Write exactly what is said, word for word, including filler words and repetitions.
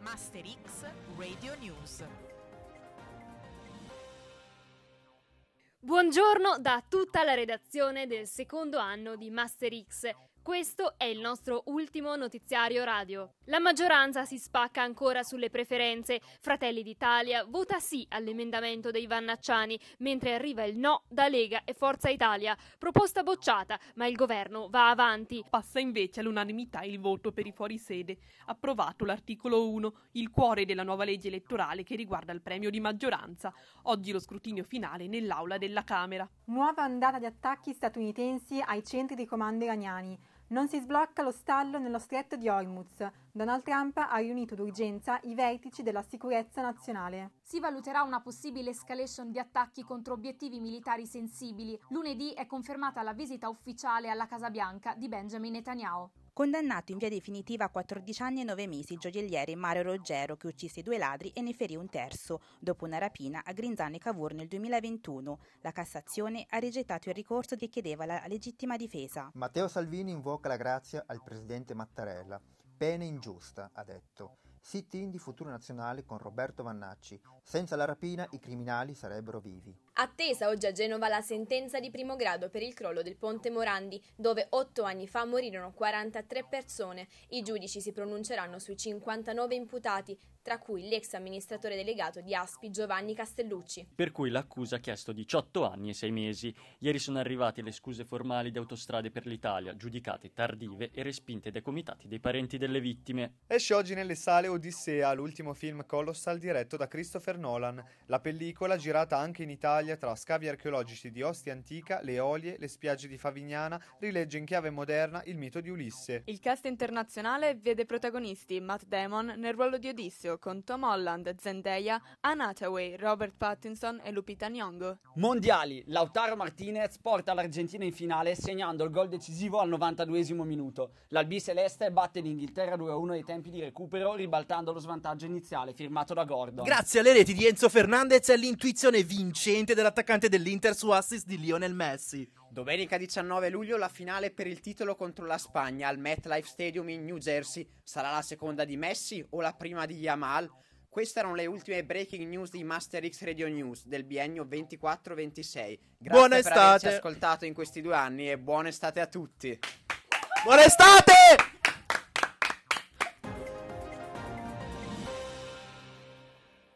Master X Radio News. Buongiorno da tutta la redazione del secondo anno di Master X. Questo è il nostro ultimo notiziario radio. La maggioranza si spacca ancora sulle preferenze. Fratelli d'Italia vota sì all'emendamento dei Vannacciani, mentre arriva il no da Lega e Forza Italia. Proposta bocciata, ma il governo va avanti. Passa invece all'unanimità il voto per i fuorisede. Approvato l'articolo uno, il cuore della nuova legge elettorale che riguarda il premio di maggioranza. Oggi lo scrutinio finale nell'aula della Camera. Nuova ondata di attacchi statunitensi ai centri di comando iraniani. Non si sblocca lo stallo nello stretto di Hormuz. Donald Trump ha riunito d'urgenza i vertici della sicurezza nazionale. Si valuterà una possibile escalation di attacchi contro obiettivi militari sensibili. Lunedì è confermata la visita ufficiale alla Casa Bianca di Benjamin Netanyahu. Condannato in via definitiva a quattordici anni e nove mesi il gioielliere Mario Roggero, che uccise due ladri e ne ferì un terzo dopo una rapina a Grinzano e Cavour nel duemilaventuno. La Cassazione ha rigettato il ricorso che chiedeva la legittima difesa. Matteo Salvini invoca la grazia al presidente Mattarella. Pena ingiusta, ha detto. Sit-in di Futuro Nazionale con Roberto Vannacci. Senza la rapina i criminali sarebbero vivi. Attesa oggi a Genova la sentenza di primo grado per il crollo del ponte Morandi, dove otto anni fa morirono quarantatré persone. I giudici si pronunceranno sui cinquantanove imputati, tra cui l'ex amministratore delegato di Aspi Giovanni Castellucci. Per cui l'accusa ha chiesto diciotto anni e sei mesi. Ieri sono arrivate le scuse formali di Autostrade per l'Italia, giudicate tardive e respinte dai comitati dei parenti delle vittime. Esce oggi nelle sale Odissea, l'ultimo film colossal diretto da Christopher Nolan. La pellicola, girata anche in Italia tra scavi archeologici di Ostia Antica, le Olie, le spiagge di Favignana, rilegge in chiave moderna il mito di Ulisse. Il cast internazionale vede protagonisti Matt Damon nel ruolo di Odisseo con Tom Holland, Zendaya, Anne Hathaway, Robert Pattinson e Lupita Nyong'o. Mondiali, Lautaro Martinez porta l'Argentina in finale segnando il gol decisivo al novantaduesimo minuto. L'Albiceleste batte l'Inghilterra due a uno ai tempi di recupero, ribaltando lo svantaggio iniziale firmato da Gordon. Grazie alle reti di Enzo Fernandez e all'intuizione vincente dell'attaccante dell'Inter su assist di Lionel Messi. Domenica diciannove luglio la finale per il titolo contro la Spagna al MetLife Stadium in New Jersey. Sarà la seconda di Messi o la prima di Yamal? Queste erano le ultime breaking news di Master X Radio News del biennio ventiquattro ventisei. Grazie buona per estate. averci ascoltato in questi due anni e buona estate a tutti. Buona estate!